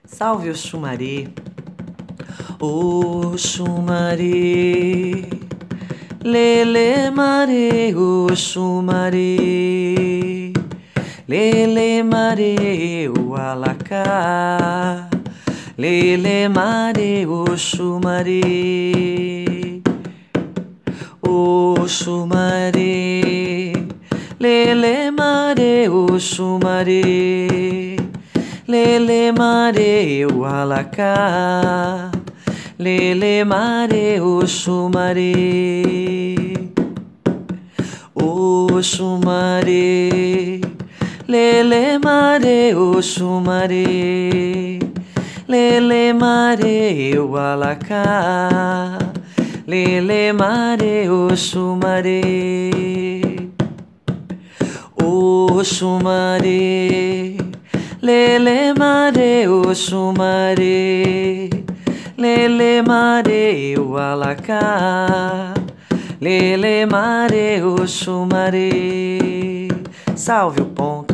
Salve Oxumaré, Oxumaré, Lele Maré, Oxumaré, Lele Maré, o Alacá, Lele Maré, Oxumaré, Oxumaré, Lele Maré, Oxumaré, Lele Maré, o Alacá, Lele Maré, Oxumaré, Oxumaré, Lele Maré, Oxumaré, Lele Maré, o Alacá, Lele Maré, Oxumaré, Oxumaré, Lele Maré, Oxumaré, Lele Maré, o Alacá, Lele Maré, Oxumaré. Salve o ponto.